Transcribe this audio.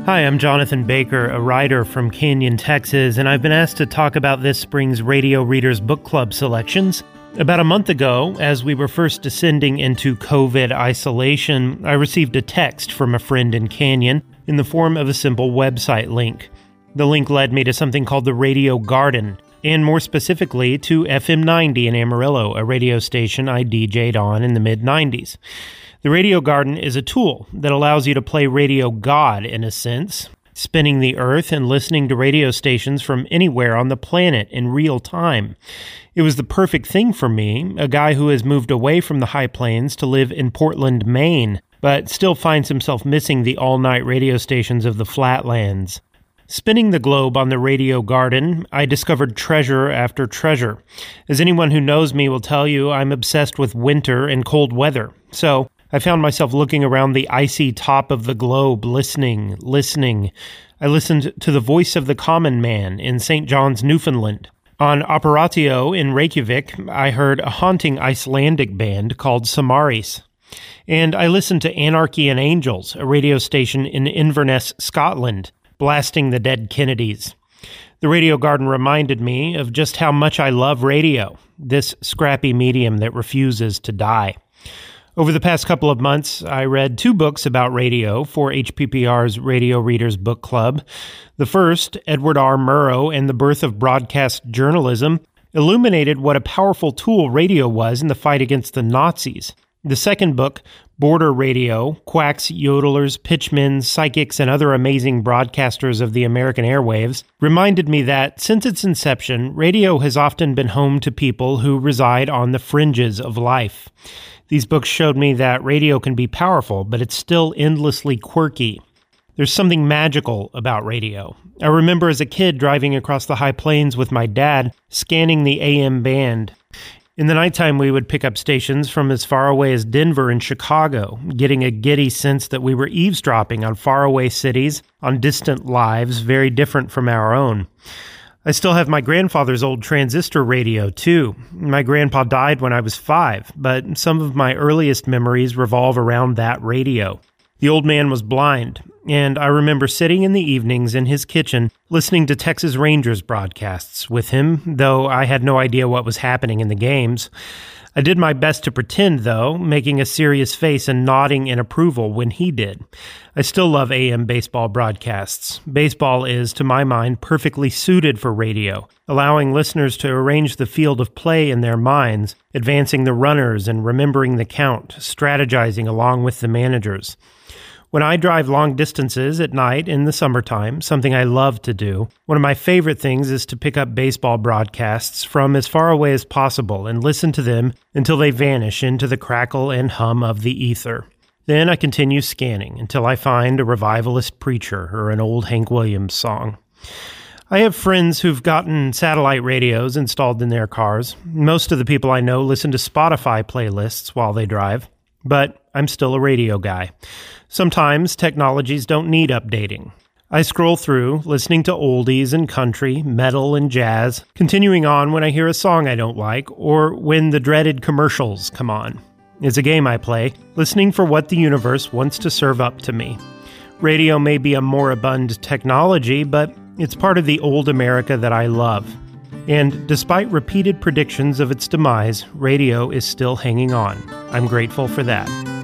Hi, I'm Jonathan Baker, a writer from Canyon, Texas, and I've been asked to talk about this spring's Radio Readers Book Club selections. About a month ago, as we were first descending into COVID isolation, I received a text from a friend in Canyon in the form of a simple website link. The link led me to something called the Radio Garden, and more specifically to FM 90 in Amarillo, a radio station I DJ'd on in the mid-90s. The Radio Garden is a tool that allows you to play Radio God, in a sense, spinning the earth and listening to radio stations from anywhere on the planet in real time. It was the perfect thing for me, a guy who has moved away from the high plains to live in Portland, Maine, but still finds himself missing the all-night radio stations of the flatlands. Spinning the globe on the Radio Garden, I discovered treasure after treasure. As anyone who knows me will tell you, I'm obsessed with winter and cold weather, so I found myself looking around the icy top of the globe, listening. I listened to the voice of the common man in St. John's, Newfoundland. On Operatio in Reykjavik, I heard a haunting Icelandic band called Samaris. And I listened to Anarchy and Angels, a radio station in Inverness, Scotland, blasting the dead Kennedys. The Radio Garden reminded me of just how much I love radio, this scrappy medium that refuses to die. Over the past couple of months, I read 2 books about radio for HPPR's Radio Readers Book Club. The first, Edward R. Murrow and the Birth of Broadcast Journalism, illuminated what a powerful tool radio was in the fight against the Nazis. The second book, Border Radio, Quacks, Yodelers, Pitchmen, Psychics, and Other Amazing Broadcasters of the American Airwaves, reminded me that, since its inception, radio has often been home to people who reside on the fringes of life. These books showed me that radio can be powerful, but it's still endlessly quirky. There's something magical about radio. I remember as a kid driving across the high plains with my dad, scanning the AM band. In the nighttime, we would pick up stations from as far away as Denver and Chicago, getting a giddy sense that we were eavesdropping on faraway cities, on distant lives very different from our own. I still have my grandfather's old transistor radio, too. My grandpa died when I was 5, but some of my earliest memories revolve around that radio. The old man was blind, and I remember sitting in the evenings in his kitchen listening to Texas Rangers broadcasts with him, though I had no idea what was happening in the games. I did my best to pretend, though, making a serious face and nodding in approval when he did. I still love AM baseball broadcasts. Baseball is, to my mind, perfectly suited for radio, allowing listeners to arrange the field of play in their minds, advancing the runners and remembering the count, strategizing along with the managers. When I drive long distances at night in the summertime, something I love to do, one of my favorite things is to pick up baseball broadcasts from as far away as possible and listen to them until they vanish into the crackle and hum of the ether. Then I continue scanning until I find a revivalist preacher or an old Hank Williams song. I have friends who've gotten satellite radios installed in their cars. Most of the people I know listen to Spotify playlists while they drive, but I'm still a radio guy. Sometimes technologies don't need updating. I scroll through, listening to oldies and country, metal and jazz, continuing on when I hear a song I don't like, or when the dreaded commercials come on. It's a game I play, listening for what the universe wants to serve up to me. Radio may be a moribund technology, but it's part of the old America that I love. And despite repeated predictions of its demise, radio is still hanging on. I'm grateful for that.